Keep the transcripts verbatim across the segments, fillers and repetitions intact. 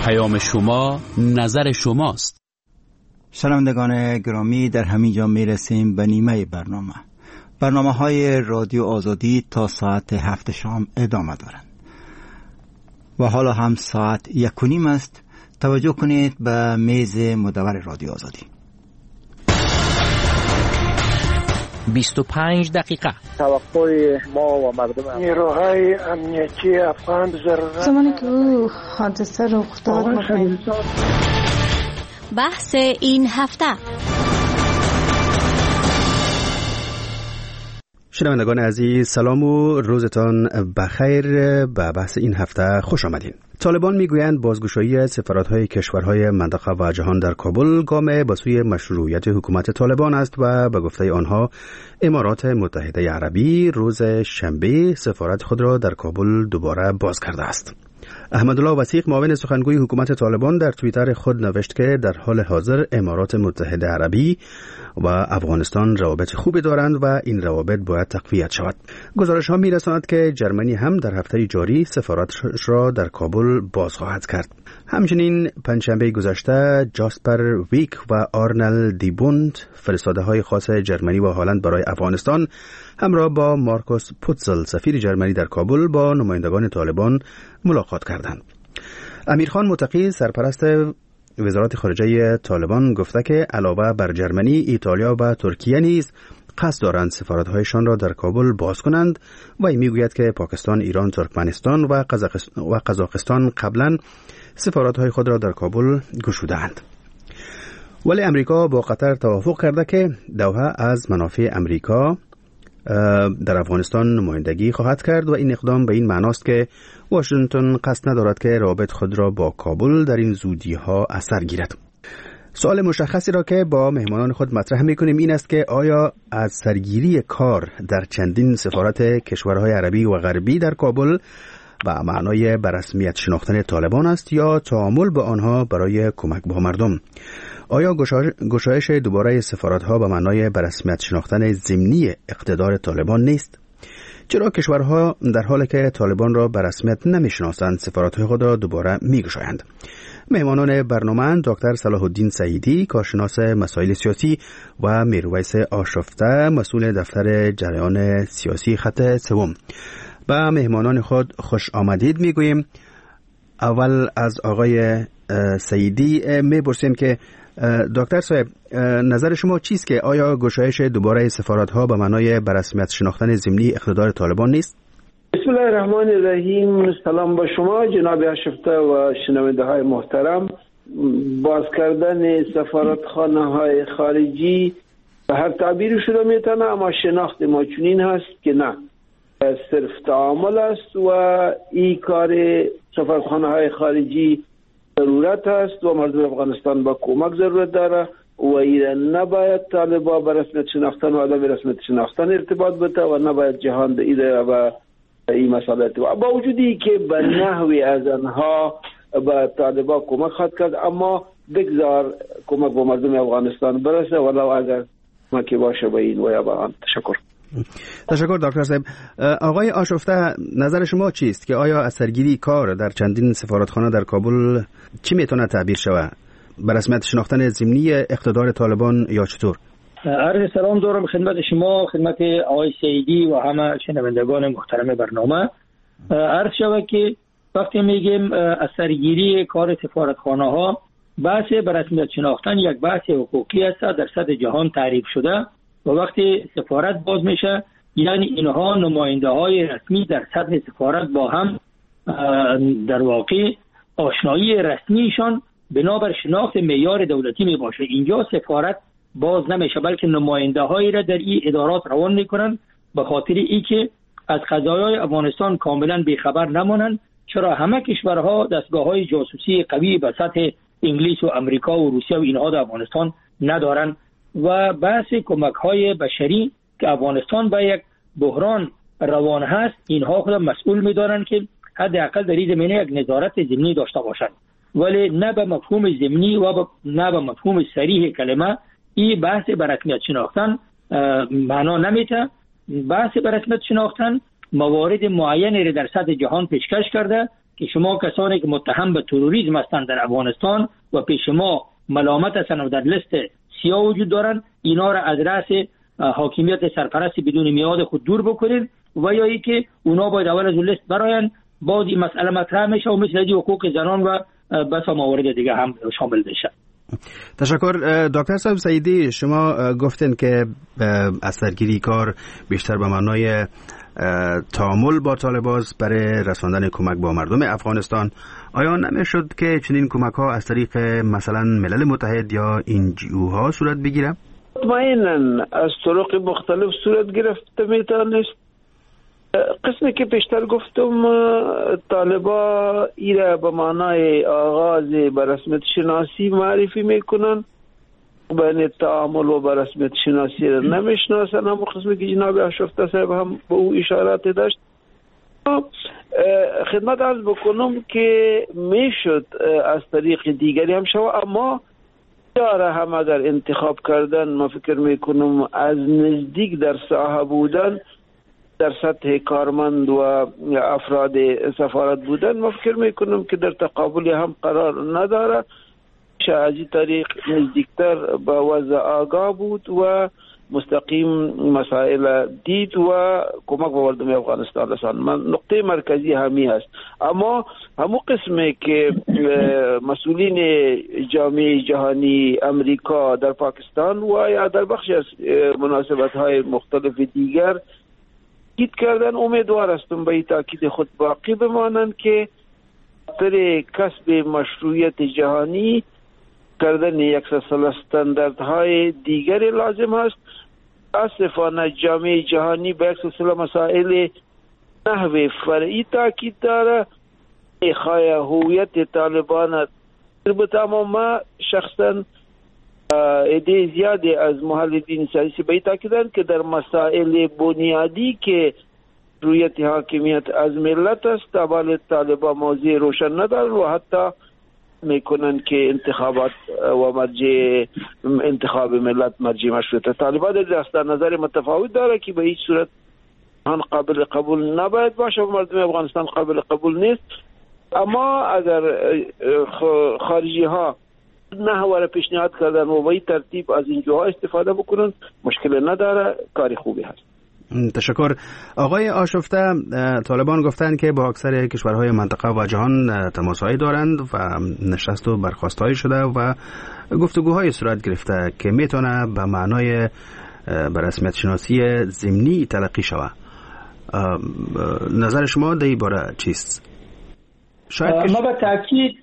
پیام شما نظر شماست. شنوندگان گرامی، در همین جا میرسیم به نیمه برنامه. برنامه های رادیو آزادی تا ساعت هفت شام ادامه دارند و حالا هم ساعت یک و نیم است. توجه کنید به میز مدور رادیو آزادی. بیست و پنج دقیقه. توقع ما و مردم نیروهای امنیتی افغان ضرورت زمانی که او حادثه رخ داد بحث این هفته. شنوندگان عزیز، سلام و روزتان بخیر. به بحث این هفته خوش آمدین. طالبان میگویند بازگشایی سفارت‌های کشورهای منطقه و جهان در کابل گام به سوی مشروعیت حکومت طالبان است و به گفته آنها امارات متحده عربی روز شنبه سفارت خود را در کابل دوباره باز کرده است. احمدالله وثیق، معاون سخنگوی حکومت طالبان، در توییتر خود نوشت که در حال حاضر امارات متحده عربی و افغانستان روابط خوبی دارند و این روابط باید تقویت شود. گزارش ها می رساند که جرمنی هم در هفته جاری سفارتش را در کابل باز خواهد کرد. همچنین پنجشنبه گذشته جاسپر ویک و آرنل دیبوند، فرستاده های خاص جرمنی و هلند برای افغانستان، همراه با مارکوس پوتزل سفیر جرمنی در کابل با نمایندگان طالبان ملاقات کردند. امیرخان متقی، سرپرست وزارت خارجه طالبان، گفته که علاوه بر جرمنی، ایتالیا و ترکیه نیز قصد دارند سفارت‌هایشان را در کابل باز کنند و این میگوید که پاکستان، ایران، ترکمنستان و و قزاقستان قبلا سفارت‌های خود را در کابل گشوده‌اند. ولی امریکا با قطر توافق کرده که دوحه از منافع امریکا در افغانستان نمایندگی خواهد کرد و این اقدام به این معناست که واشنگتن قصد ندارد که روابط خود را با کابل در این زودی‌ها اثر گیرد. سوال مشخصی را که با مهمانان خود مطرح می‌کنیم این است که آیا از سرگیری کار در چندین سفارت کشورهای عربی و غربی در کابل و معنای به رسمیت شناختن طالبان است یا تعامل با آنها برای کمک با مردم؟ آیا گشایش دوباره سفارت‌ها به معنای به رسمیت شناختن ضمنی اقتدار طالبان نیست؟ چرا کشورها در حالی که طالبان را به رسمیت نمی‌شناسند سفارت‌های خود را دوباره می‌گشایند؟ مهمانان برنامه دکتر صلاح الدین سعیدی، کارشناس مسائل سیاسی، و میرویس آشفته، مسئول دفتر جریان سیاسی خط سوم. با مهمانان خود خوش آمدید میگوییم. اول از آقای سعیدی میپرسیم که دکتر صاحب، نظر شما چیست که آیا گشایش دوباره سفارت‌ها به معنای به رسمیت شناختن ضمنی اقتدار طالبان نیست؟ بسم الله الرحمن الرحیم. سلام با شما جناب آشفته و شنونده های محترم. باز کردن سفارتخانه های خارجی به هر تعبیری شده میتونه، اما شناخت ما چنین هست که نه، صرف تعامل است و این کار سفارتخانه های خارجی ضرورت است و مردم افغانستان با کمک ضرورت داره و این نباید طالبا به رسمیت شناختن و عدم رسمیت شناختن ارتباط بده و نباید جهان ایده و این مسئله با با وجودی که به نحوی از آنها به طالبا کمک خواهد کرد، اما بگذار کمک به مردم افغانستان برسه ولو اگر کمکی باشه به این و یا به آن. تشکر. تشکر دکتر صاحب. آقای آشفته، نظر شما چیست که آیا از سرگیری کار در چندین سفارتخانه در کابل چی میتونه تعبیر شود؟ به رسمیت شناختن ضمنی اقتدار طالبان یا چطور؟ عرض سلام دارم خدمت شما، خدمت آقای سعیدی و همه شنوندگان محترم برنامه. عرض شود که وقتی میگیم از سرگیری کار سفارتخانه ها، بحث به رسمیت شناختن یک بحث حقوقی است در سطح جهان تعریف شده و وقتی سفارت باز میشه یعنی اینها نماینده های رسمی در سطح سفارت با هم در واقع آشنایی رسمیشان بنابر شناخت معیار دولتی می باشه. اینجا سفارت باز نمیشه بلکه نماینده هایی را در این ادارات روان میکنن به خاطر ای که از قضایای افغانستان کاملا بیخبر نمانند، چرا همه کشورها دستگاه های جاسوسی قوی به سطح انگلیس و امریکا و روسیه و اینها در افغانستان ندارن و بحث کمک های بشری که افغانستان با یک بحران روان هست اینها خود مسئول میدارن که حداقل در این زمینه یک نظارت ضمنی داشته باشند، ولی نه به مفهوم ضمنی و نه به مفهوم صریح کلمه این بحث به رسمیت شناختن معنا نمیده. بحث به رسمیت شناختن موارد معینی را در سطح جهان پیشکش کرده که شما کسانی که متهم به تروریسم هستند در افغانستان و پیش ما ملامت هستند و در لیست سیاه وجود دارند، اینا را از رأس حاکمیت سرپرست بدون میعاد خود دور بکنید و یا ای که اونا باید اول از اون لیست براین، بعد این مسئله مطرح میشه و مثل دی حقوق زنان و بس موارد دیگه هم شامل بشه. تشکر. دکتر صاحب سعیدی، شما گفتین که از سرگیری کار بیشتر به معنای تعامل با طالباز برای رساندن کمک با مردم افغانستان. آیا نمیشد که چنین کمک ها از طریق مثلا ملل متحد یا این جی او ها صورت بگیره؟ مطمئناً از طرق مختلف صورت گرفته میتونست. قسمی که پیشتر گفتم، طالبا ایره به معنای آغاز به رسمیت شناسی معرفی میکنن، بین تعامل و به رسمیت شناسی را نمیشناسن. هم قسمی که جناب آشفته صاحب هم به او اشارات داشت. خدمت عرض بکنم که میشد از طریق دیگری هم شو، اما داره هم اگر انتخاب کردن، ما فکر میکنم از نزدیک در ساحه بودن، در سطح کارمند و افراد سفارت بودن، ما فکر میکنم که در تقابل هم قرار نداره. از این طریق نزدیکتر به وضع آگاه بود و مستقیم مسائل دید و کمک به مردم افغانستان رساند. من نقطه مرکزی همی هست. اما همون قسمه که مسئولین جامعه جهانی امریکا در پاکستان و یا در بخش از مناسبت های مختلف دیگر تاکید کردن، امیدوار هستم به این تاکید خود باقی بمانند که در کسب مشروعیت جهانی کردن یک سلسله استانداردهای دیگری لازم است. متاسفانه جامعه جهانی به یک سلسله مسائل نحو فرعی تاکید داره. خواهی هویت طالبان البته ما شخصا ایده زیادی از محللین سیاسی به تاکیدند که در مسائل بنیادی که رویت حاکمیت از ملت است، تبال طالبان موضوع روشن ندارند و حتی میکنند که انتخابات و مرجع انتخاب ملت مرجع مشروطه. طالبان در دست نظر متفاوت داره که به هیچ صورت آن قابل قبول نباید باشه و مردم افغانستان قابل قبول نیست. اما اگر خارجی ها نحوه را پیشنهاد کردن و به این ترتیب از این جاها استفاده بکنن، مشکل نداره، کاری خوبی هست. تشکر. آقای آشفته، طالبان گفتند که با اکثر کشورهای منطقه و جهان تماسهایی دارند و نشست و برخاستهایی شده و گفتگوهای صورت گرفته که میتونه به معنای به رسمیت شناسی ضمنی تلقی شود. نظر شما در این باره چیست؟ ما به تأکید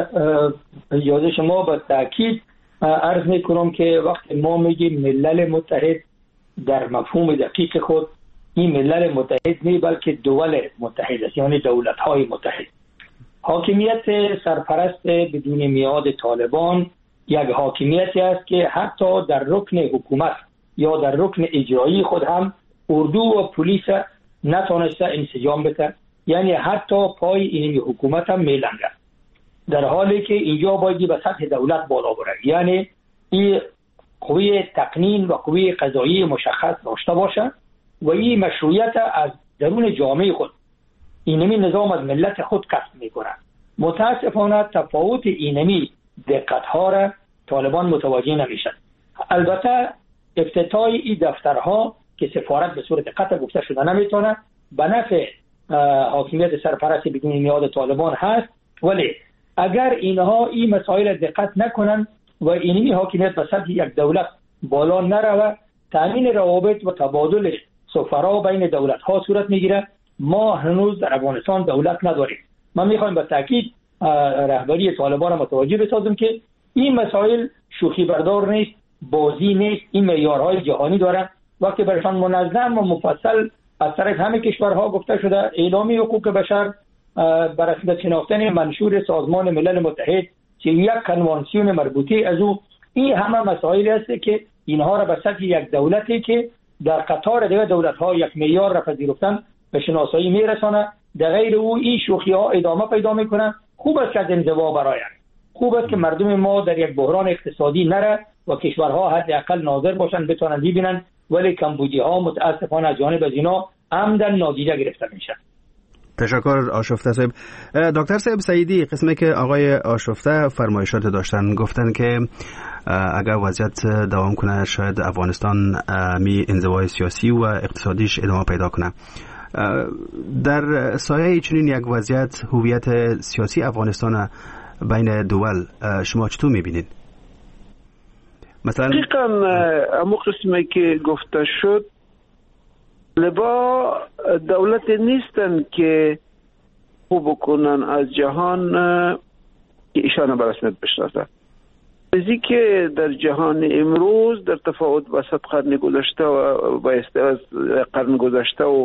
یاد شما به تأکید عرض میکنم که وقتی ما میگیم ملل متحد در مفهوم دقیق خود، این ملل متحد نه بلکه دول متحد است، یعنی دولت های متحد. حاکمیت سرپرست بدون میعاد طالبان یک حاکمیتی است که حتی در رکن حکومت یا در رکن اجرایی خود هم اردو و پلیس نتونسته انسجام بده، یعنی حتی پای این حکومت هم میلنگه، در حالی که اینجا باید به سطح دولت بالا بره، یعنی این قوی تقنین و قوی قضایی مشخص داشته باشه و این مشروعیت از درون جامعه خود، اینمی نظام از ملت خود کسب میکنه. متاسفانه تفاوت اینمی دقت ها را طالبان متوجه نمیشن. البته افتتاح این دفترها که سفارت به صورت قطع گفته شده نمیتونه به نفع حاکمیت سرپرست بدون میعاد طالبان هست، ولی اگر اینها این مسائل دقت نکنن و اینمی حاکمیت به سطح یک دولت بالا نروه، تامین روابط و تبادل سفرا بین دولت ها صورت میگیره. ما هنوز در افغانستان دولت نداریم. من میخوایم به تاکید رهبری طالبان متوجه بسازم که این مسائل شوخی بردار نیست، بازی نیست، این معیارهای جهانی دارن. وقتی برشان منظم و مفصل از طرف همه کشورها گفته شده اعلامیه حقوق بشر بر اساس شناختن منشور سازمان ملل متحد که یک کنوانسیون مربوطه از او، این همه مسائل است که اینها را به سطح یک دولتی که در قطار دیگر دولت ها یک معیار را پذیرفتن به شناسایی میرسانه. در غیر او این شوخی ها ادامه پیدا میکنن. خوب است که از انزوا برآیند، خوب است که مردم ما در یک بحران اقتصادی نره و کشورها حداقل ناظر باشن بتونن ببینن، ولی کمبودی ها متاسفانه از جانب از اینا عمدن نادیده گرفته میشن. تشکر آشفته صاحب. دکتر صاحب سعیدی، قسمی که آقای آشفته فرمایشات داشتن، گفتن که اگر وضعیت دوام کنه شاید افغانستان می انزوای سیاسی و اقتصادیش ادامه پیدا کنه. در سایه چنین یک وضعیت هویت سیاسی افغانستان بین دول شما چطور میبینید؟ مثلا دقیقا امو قسمی که گفته شد، لبا دولت نیستن که خوب کنن از جهان که ایشان به رسمیت بشناسن. چیزی که در جهان امروز در تفاوت با صد قرن گذشته و با اصطلاح قرن گذشته و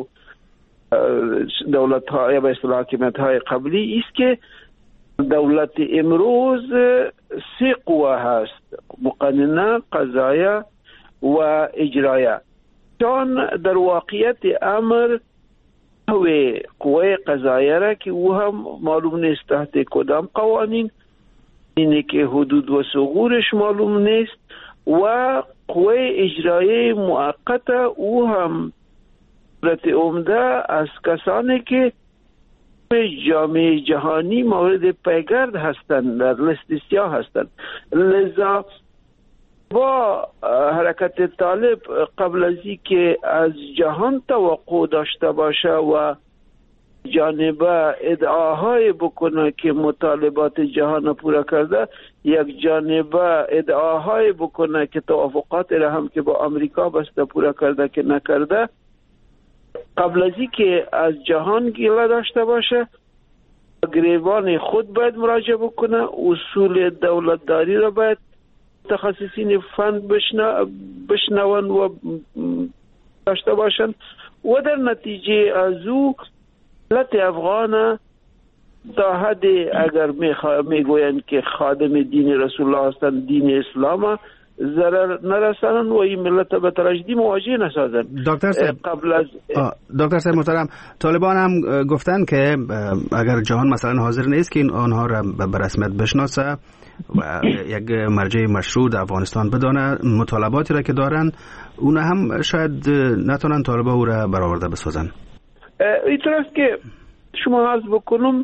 دولت ها یا با اصطلاح حاکمیت های قبلی است که دولت امروز سه قوه هست: مقننه، قضایه و اجرایه. چون در واقعیت امر هوی قوه قضایه را که او هم معلوم نیست تحت کدام قوانین، اینه که حدود و ثغورش معلوم نیست، و قوه اجرایه موقته او هم صورت عمده از کسانی که جامعه جهانی مورد پیگرد هستند، در لیست سیاه هستند. لذا با حرکت طالب قبل از این که از جهان توقع داشته باشه و جانبه ادعاهای بکنه که مطالبات جهان پورا کرده، یک جانبه ادعاهای بکنه که توافقات را هم که با امریکا بسته پورا کرده که نکرده، قبل از این که از جهان گیله داشته باشه گریبان خود باید مراجعه بکنه، اصول دولتداری را باید متخصصین فن بشنون و داشته باشند و در نتیجه از او ملت افغان تا حد اگر میگویند که خادم دین رسول الله هستند، دین اسلام، ضرر نرسانن و این ملت به تراژدی مواجه نسازن. دکتر صاحب قبل از دکتر صاحب محترم، طالبان هم گفتن که اگر جهان مثلا حاضر نیست که آنها را به رسمیت بشناسه و یک مرجع مشروع در افغانستان بدانه، مطالباتی را که دارن اون هم شاید نتونن طالبان او را برآورده بسازن. اینطور است که شما عرض بکنم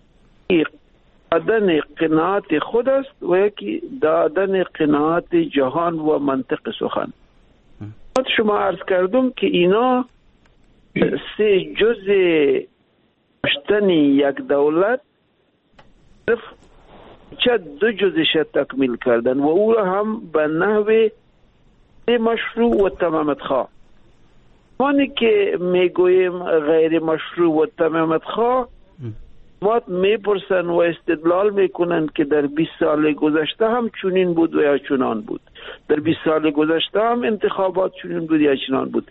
دادن قناعت خود است و یکی دادن قناعت جهان و منطق سخن. شما عرض کردم که اینا سه جز داشتن یک دولت چه دو جزش تکمیل کردن و او را هم به نحو مشروع و تمامت خواه. مانی که میگویم غیر مشروع و تمامت خواه، ما میپرسن و استدلال میکنن که در بیست سال گذشته هم چنین بود و یا چنان بود، در بیست سال گذشته هم انتخابات چنین بود یا چنان بود.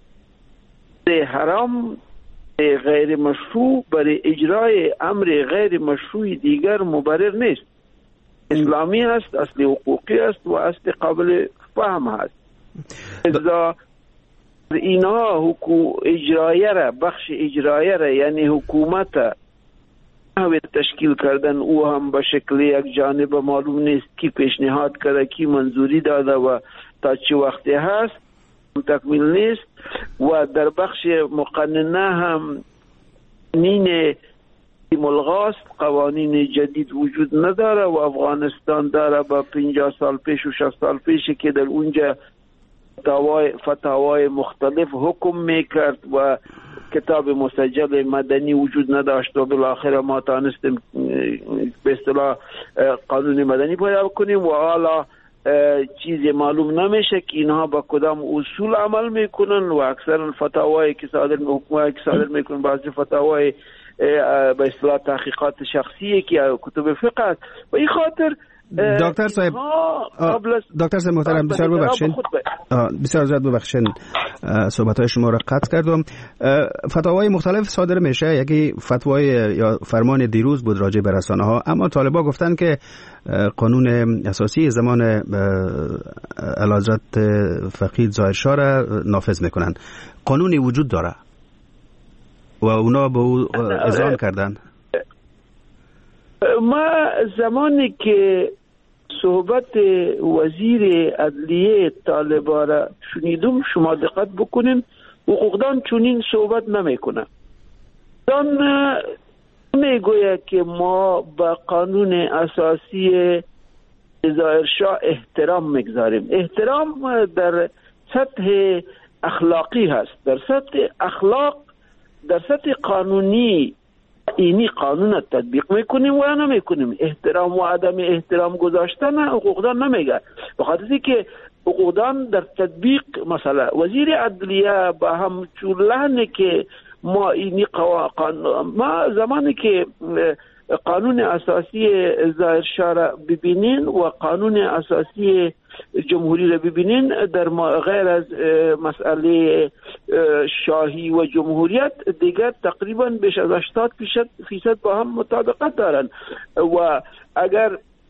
حرام غیر مشروع برای اجرای امر غیر مشروع دیگر مبرر نیست. اسلامی هست، اصل حقوقی است و اصل قابل فهم هست. ازا اینا حقوق اجرایه را، بخش اجرایه را یعنی حکومت تشکیل کردن، او هم به شکل یک جانب معلوم نیست کی پیشنهاد کرده، کی منظوری داده و تا چه وقتی هست تکمیل نیست. و در بخش مقننه هم نین ملغاست، قوانین جدید وجود نداره و افغانستان داره با پنجاه سال پیش و شصت سال پیش که در اونجا فتاوای مختلف حکم میکرد و کتاب مسجل مدنی وجود نداشت و بالاخره ما تانستیم به اصطلاح قانون مدنی پیدا کنیم و حالا چیزی معلوم نمیشه که اینها با کدام اصول عمل میکنن و اکثر فتاوایی که صادر حکومت که صادر میکنن بعضی فتاوای به اصطلاح تحقیقات شخصیه که کتب فقه است و این خاطر دکتر صاحب دکتر صاحب محترم بسیار ببخشید بسیار زیاد ببخشید صحبت‌های شما را قطع کردم. فتاوای مختلف صادر میشه، یکی فتوای یا فرمان دیروز بود راجع به رسانه‌ها، اما طالبان گفتن که قانون اساسی زمان اعلیحضرت فقید ظاهرشاه را نافذ میکنن. قانونی وجود داره و اونا به او اذعان کردن. ما زمانی که صحبت وزیر عدلیه طالبان را شنیدم، شما دقت بکنین، حقوقدان چنین صحبت نمیکنه. دان میگوید که ما به قانون اساسی ظاهر شاه احترام میگذاریم. احترام در سطح اخلاقی هست، در سطح اخلاق، در سطح قانونی اینی قانون تطبیق میکنیم و نمیکنیم. احترام و عدم احترام گذاشتن حقوقدان نمیگه، بخاطر که حقوقدان در تطبیق مثلا وزیر عدلیه با هم چولهنه که ما اینی قانون، ما زمانی که قانون اساسی ظاهر شاه را ببینین و قانون اساسی جمهوری را ببینین، در غیر از مسئله شاهی و جمهوریت دیگر تقریبا بیش از هشتاد فیصد با هم مطابقت دارن و اگر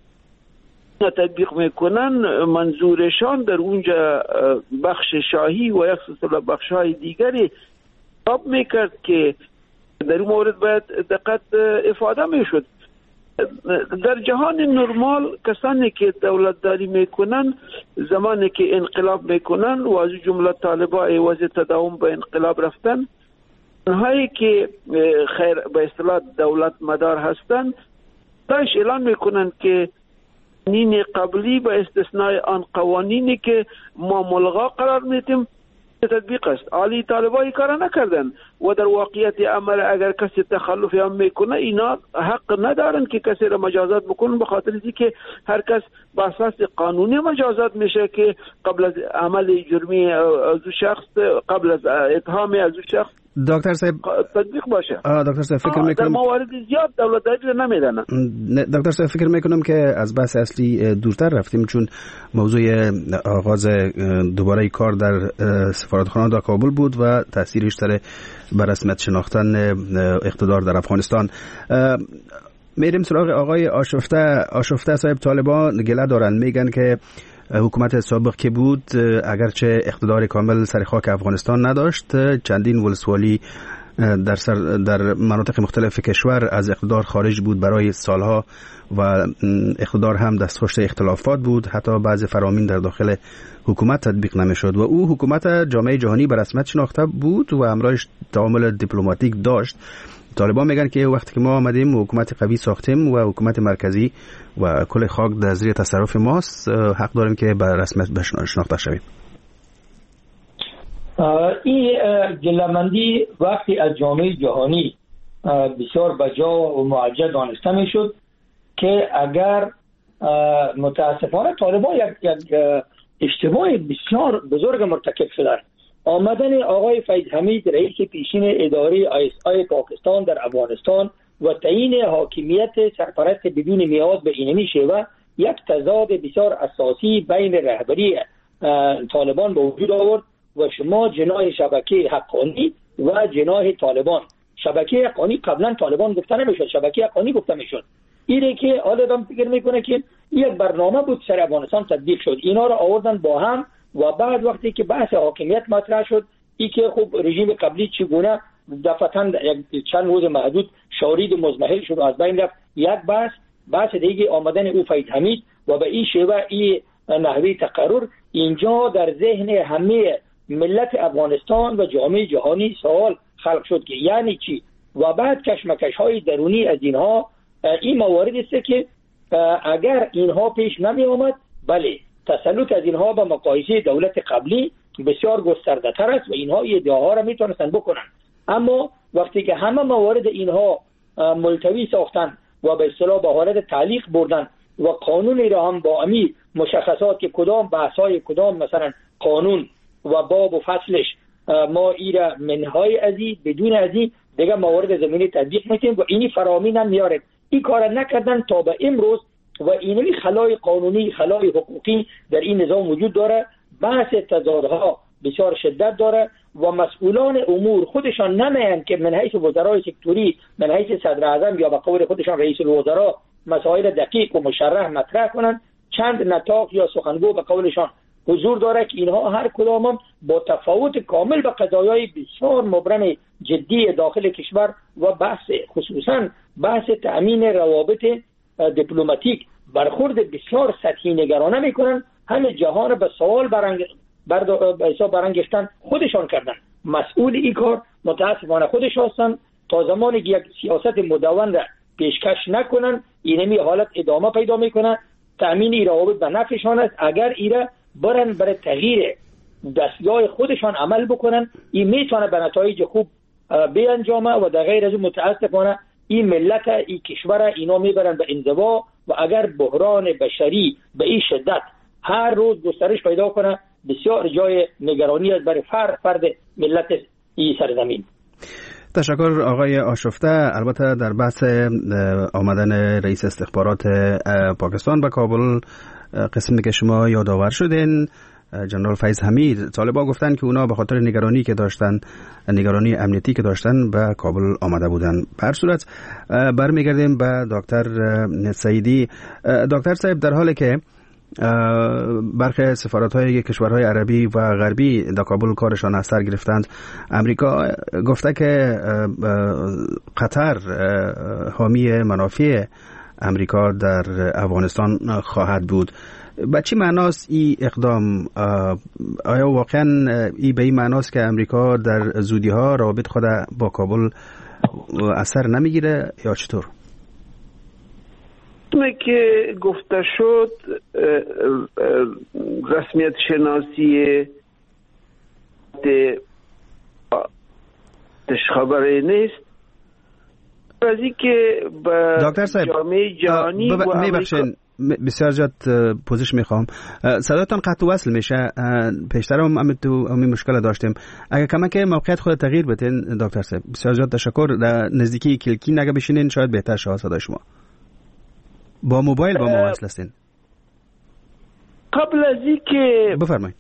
تطبیق میکنن منظورشان در اونجا بخش شاهی و یک سلسله بخش های دیگری تاب میکرد که در این مورد باید دقت افاده میشد. در جهان نرمال کسانی که دولتداری میکنن زمانی که انقلاب میکنن و از جمله طالبان عوض تداوم به انقلاب رفتن، اونهایی که خیر به اصطلاح دولت مدار هستن داش اعلان میکنن که قوانین قبلی به استثناء آن قوانینی که ما ملغا قرار میدیم تطبیق است. عالی طالبان کار نکردن و در واقعیت عمل اگر کسی تخلفی هم میکنه اینا حق ندارن که کسی را مجازات بکنن، به خاطر اینکه هر کس با اساس قانونی مجازات میشه که قبل از عمل جرمی از شخص، قبل از اتهام از شخص دکتر صاحب تطبیق باشه. آه دکتر صاحب فکر میکنم در موارد زیاد دولت‌داری نمیدن. دکتر صاحب فکر میکنم که از بحث اصلی دورتر رفتیم، چون موضوع آغاز دوباره کار در سفارتخانه در کابل بود و تاثیرش در بر رسمیت شناختن اقتدار در افغانستان. میریم سراغ آقای آشفته. آشفته صاحب، طالبان گله دارن، میگن که حکومت سابق که بود اگرچه اقتدار کامل سر خاک افغانستان نداشت، چندین ولسوالی در سر در مناطق مختلف کشور از اقتدار خارج بود برای سالها و اقتدار هم دستخوش اختلافات بود، حتی بعض فرامین در داخل حکومت تطبیق نمیشد و او حکومت جامعه جهانی به رسمیت شناخته بود و همراهش تعامل دیپلماتیک داشت. طالبان میگن که وقتی که ما آمدیم حکومت قوی ساختیم و حکومت مرکزی و کل خاک در زیر تصرف ماست، حق داریم که به رسمیت شناخته شویم. این گله‌مندی وقتی از جامعه جهانی بسیار بجا و معجزه دانسته میشد که اگر متاسفانه طالبان یک اشتباه بسیار بزرگ مرتکب شدند. آمدن آقای فیض حمید رئیس پیشین اداره آی اس آی پاکستان در افغانستان و تعیین حاکمیت سرپرست بدون میعاد به اینمی شیوه یک تضاد بسیار اساسی بین رهبری طالبان به وجود آورد و شما جناح شبکه حقانی و جناح طالبان. شبکه حقانی قبلا طالبان گفته نمیشد، شبکه حقانی گفته میشد. اینه که حالا آدم فکر میکنه که یک برنامه بود سر افغانستان تطبیق شد، اینا رو آوردن با هم و بعد وقتی که بحث حاکمیت مطرح شد، ای که خب رژیم قبلی چگونه دفعتاً چند روز محدود شارید و مزمحل شد و از بین رفت، یک بحث بحث دیگه آمدن او فیض حمید و به این شیوه این نحوه تقرر اینجا در ذهن همه ملت افغانستان و جامعه جهانی سوال خلق شد که یعنی چی، و بعد کشمکش های درونی از اینها. این موارد است که اگر اینها پیش نمی آمد، بله تسلط از اینها به مقایسه دولت قبلی بسیار گسترده تر است و اینها ادعاها را میتونستن بکنن، اما وقتی که همه موارد اینها ملتوی ساختن و به اصطلاح به حالت تعلیق بردن و قانون را هم با امی مشخصات که کدام بحث‌های کدام مثلا قانون و باب و فصلش ما ایرا منهای ازی بدون ازی دیگه موارد زمینی تطبیق میکنیم و اینی فرامین هم میاره. این کار نکردن تا به امروز و اینمی خلای قانونی خلای حقوقی در این نظام وجود داره. بحث تضادها بسیار شدت داره و مسئولان امور خودشان نمیان که من حیث وزرای سکتوری، من حیث صدر اعظم یا به قول خودشان رئیس الوزراء مسائل دقیق و مشرح مطرح کنند. چند نطاق یا سخنگو به قولشان حضور داره که اینها هر کدام با تفاوت کامل به قضایای بسیار مبرم جدی داخل کشور و بحث خصوصا بحث تأمین روابط دیپلماتیک برخورد بسیار سطحی نگرانه میکنن. همه جهان به سوال برنگ برد... برانگیختن خودشان کردن. مسئول این کار متاسفانه خودش هستن تا زمانی که یک سیاست مدون را پیشکش نکنن اینمی حالت ادامه پیدا میکنه. تامین این روابط به نفعشان است. اگر ایره برن برای تغییر دستگاه خودشان عمل بکنن این میتونه به نتایج خوب بیانجامه و در غیر از متاسفانه این ملت این کشور اینا میبرن به انزوا و اگر بحران بشری به این شدت هر روز گسترش پیدا کنه بسیار جای نگرانی است برای فرد فرد ملت این سرزمین. تشکر آقای آشفته. البته در بحث آمدن رئیس استخبارات پاکستان به کابل قسمی که شما یادآور شدین جنرال فیض حمید، طالبان گفتن که اونا به خاطر نگرانی که داشتن نگرانی امنیتی که داشتن به کابل آمده بودن. به هر صورت برمیگردیم به دکتر سعیدی. دکتر صاحب، در حالی که برخی سفارت‌های کشورهای عربی و غربی در کابل کارشان از سر گرفتند، امریکا گفته که قطر حامی منافع امریکا در افغانستان خواهد بود. به چی معناست این اقدام؟ آیا واقعا این به این معناست که امریکا در زودی‌ها روابط خود با کابل اثر نمیگیره یا چطور؟ که گفته شد رسمیت شناسی خبری نیست از این که به جامعه جهانی بب... و میبخشین بسیار زیاد پوزش میخوام، صداتان قطع وصل میشه. پیشتر هم هم تو همین مشکل داشتیم. اگه کمک موقعیت خود تغییر بدین دکتر صاحب بسیار زیاد تشکر. در نزدیکی کلکی نگه بشینین شاید بهتر شود صدای شما. با موبایل با ما وصل هستین. قبل از اینکه بفرمایید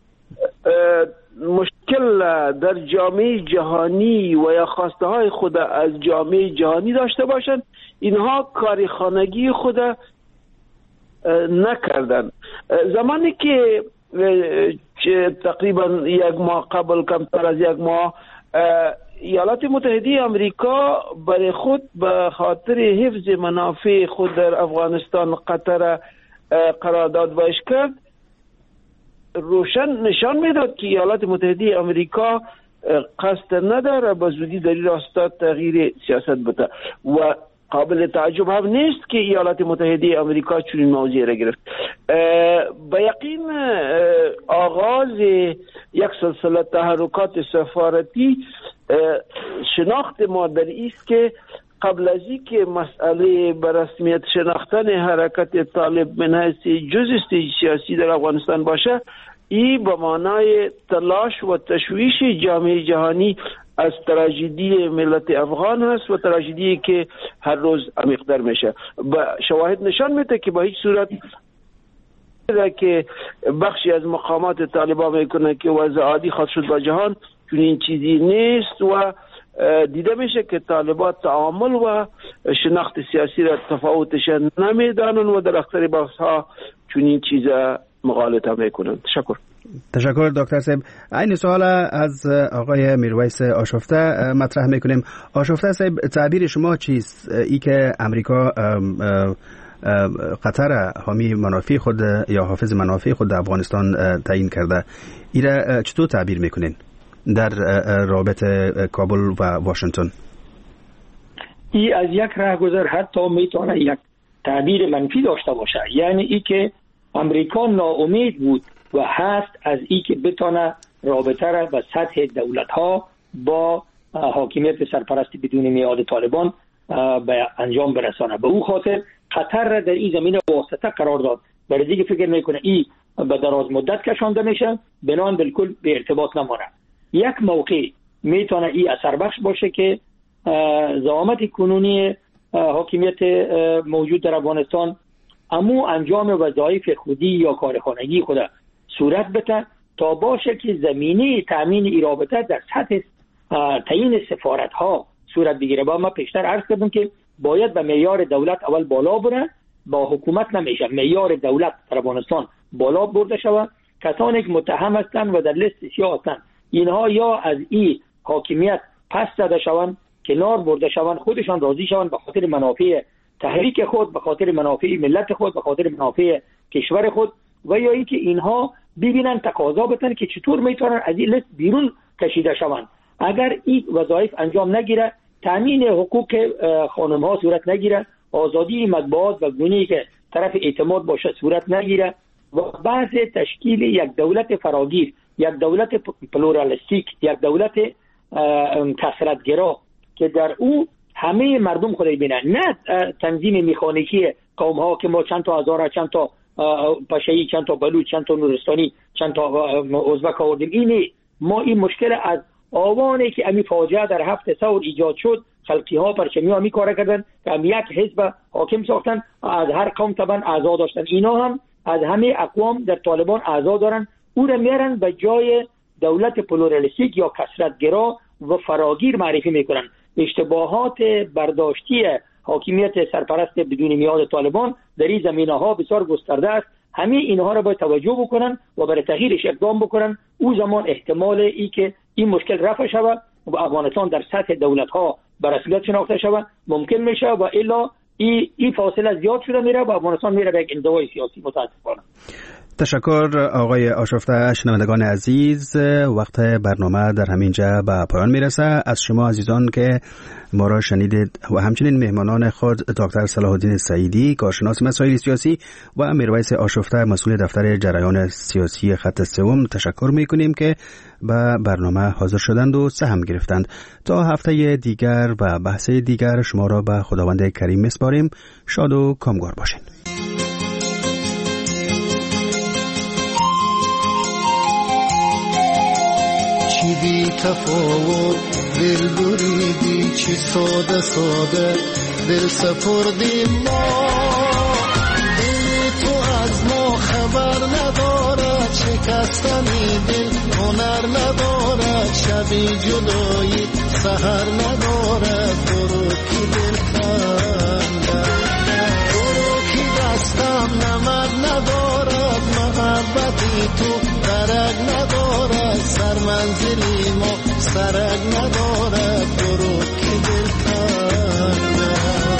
مشکل در جامعه جهانی و یا خواسته های خود از جامعه جهانی داشته باشند، اینها کاری خانگی خود نکردن. زمانی که تقریبا یک ماه قبل، کمتر از یک ماه، ایالات متحده آمریکا برای خود به خاطر حفظ منافع خود در افغانستان قطر قرارداد وضع کرد، روشن نشان میداد که ایالات متحده آمریکا قصد نداره به زودی در این راستا تغییر سیاست بده و قابل تعجب هم نیست که ایالات متحده آمریکا چنین موضوعی را گرفت. به یقین آغاز یک سلسله تحرکات سفارتی شناخت ما در ایست که قبل از اینکه مسئله به رسمیت شناختن حرکت طالب من حیث جزء سیاسی در افغانستان باشه، این به معنای تلاش و تشویش جامعه جهانی از تراژدی ملت افغان هست و تراژدی که هر روز عمیق‌تر میشه. با شواهد نشان میده که با هیچ صورت که بخشی از مقامات طالبان میکنه که وضع عادی خواهد شد با جهان، چون این چیزی نیست و دیده میشه که طالبان تعامل و شناخت سیاسی را تفاوتش نمیدانن و در اکثر بحث ها چون این چیزا مغالطه میکنن. تشکر. تشکر دکتر صاحب. این سوال از آقای میرویس آشفته مطرح میکنیم. آشفته صاحب، تعبیر شما چیست؟ ای که امریکا قطر حامی منافع خود یا حافظ منافع خود در افغانستان تعیین کرده، ای را چطور تعبیر میکنین در رابطه کابل و واشنگتن؟ ای از یک راهگذر حتی میتونه یک تعبیر منفی داشته باشه، یعنی ای که امریکا ناامید بود و هست از ای که بتونه رابطه را به سطح دولت ها با حاکمیت سرپرست بدون میعاد طالبان به انجام برسانه. به او خاطر قطر را در این زمینه واسطه قرار داد. برای دیگه فکر میکنه ای به دراز مدت کشانده میشه، بنان بالکل به ارتباط نمانه. یک موقع میتونه ای اثر بخش باشه که زعامت کنونی حاکمیت موجود در افغانستان امو انجام وظایف خودی یا کارخانگی خود صورت بده تا باشه که زمینه تامین ای رابطه در سطح تعیین سفارت ها صورت بگیره. با ما پیشتر عرض کردم که باید به معیار دولت اول بالا بره، با حکومت نمیشه، معیار دولت در افغانستان بالا برده شود. کسانی که متهم هستند و در لیست سیاه هستند اینها یا از این حاکمیت پس زده شوند، کنار برده شوند، خودشان راضی شوند به خاطر منافع تحریک خود، به خاطر منافع ملت خود، به خاطر منافع کشور خود، و یا اینکه اینها ببینن تقاضا بتن که چطور میتونن از این لیست بیرون کشیده شوند. اگر این وظایف انجام نگیره تامین حقوق خانم ها صورت نگیره، آزادی مطبوعات و گونه‌ای که طرف اعتماد باشه صورت نگیره و بعض تشکیل یک دولت فراگیر، یک دولت پلورالیستیک، یک دولت کثرت‌گرا که در او همه مردم خود ببینن، نه تنظیم مکانیکی قوم ها که ما چند تا هزار، چند تا پشایی، چند تا بلوچ، چند تا نورستانی، چند تا ازبک آوردیم. اینه ما این مشکل از آوانی که امی فاجعه در هفت ثور ایجاد شد، خلقی ها پرچمی ها می کار کردن که هم یک حزب حاکم ساختن، از هر قوم طبعا اعضا داشتن. اینا هم از همه اقوام در طالبان اعضا دارن، او را میارن به جای دولت پلورالیستیک یا کثرت‌گرا و فراگیر معرفی میکنن. اشتباهات برداشتی حاکمیت سرپرست بدون میاد طالبان در این زمینه‌ها بسیار گسترده است. همه اینها را باید توجه بکنن و برای تغییرش اقدام بکنن. او زمان احتمال ای که این مشکل رفع شود و افغانستان در سطح دولت‌ها به رسمیت شناخته شود ممکن میشه و الا این ای فاصله زیاد شده میره و افغانستان میره به یک انزوای سیاسی. متاسفانه. تشکر آقای آشفته. شنوندگان عزیز، وقت برنامه در همینجا به پایان میرسه. از شما عزیزان که ما را شنیدید و همچنین مهمانان خود دکتر صلاح الدین سعیدی، کارشناس مسائل سیاسی، و میرویس آشفته، مسئول دفتر جریان سیاسی خط سوم، تشکر میکنیم که به برنامه حاضر شدند و سهم گرفتند. تا هفته دیگر و بحث دیگر شما را به خداوند کریم میسپاریم. شاد و کامگار باشین. چی بی تفاوت دل بریدی، چی ساده ساده دل سپردی ما. دل تو از ما خبر ندارد، شکستنی دل هنر ندارد، شبی جدایی سحر ندارد. برو کی دل خنده، برو کی دستم نمد ندارد، محبتی تو درک ندارد، سر منزلی ما سرک ندارد. برو کی دل خنده.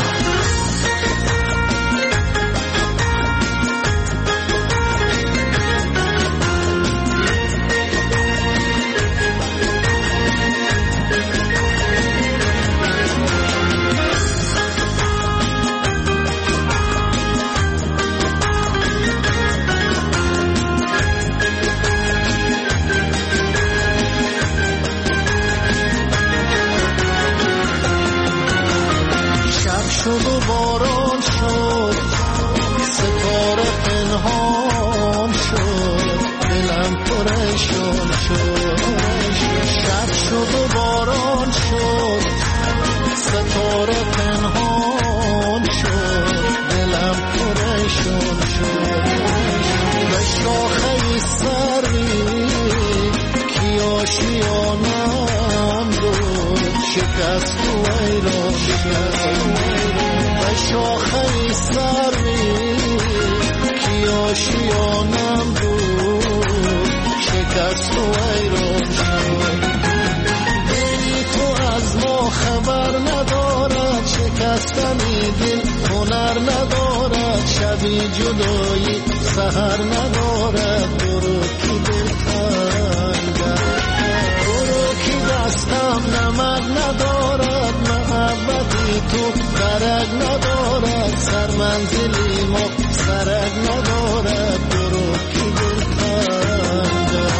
شد و باران شد، ستاره پنهان شد، دلم پریشان شد. شب شد و باران شد، ستاره پنهان شد، دلم پریشان شد. به شاخه سری کی آشیانم بود، شکست و ویران شد. به شاخه سری کی آشیانم بود، شکست و ویران شد. دلی تو از ما خبر ندارد، شکستنی دل هنر ندارد، شبی جدایی سحر ندارد. برو کی دل خنده، برو کی دستم نمد ندارد، محبتی تو درک ندارد، سر منزلی ما سرک ندارد. برو کی دل خنده.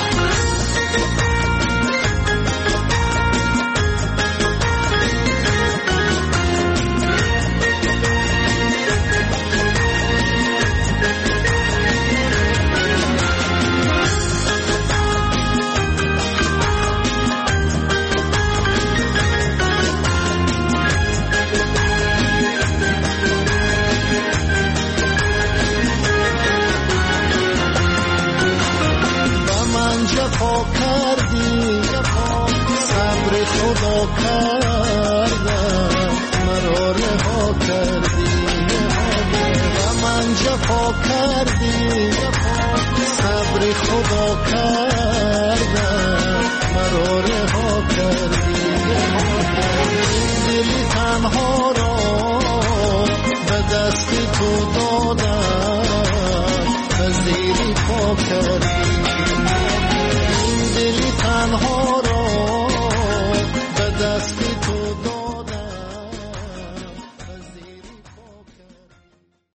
جفا کردی، صبر خدا کردم، مرا رها کردی. و من جفا کردی، صبر خدا کردم، مرا رها کردی. دل تنها را به دست تو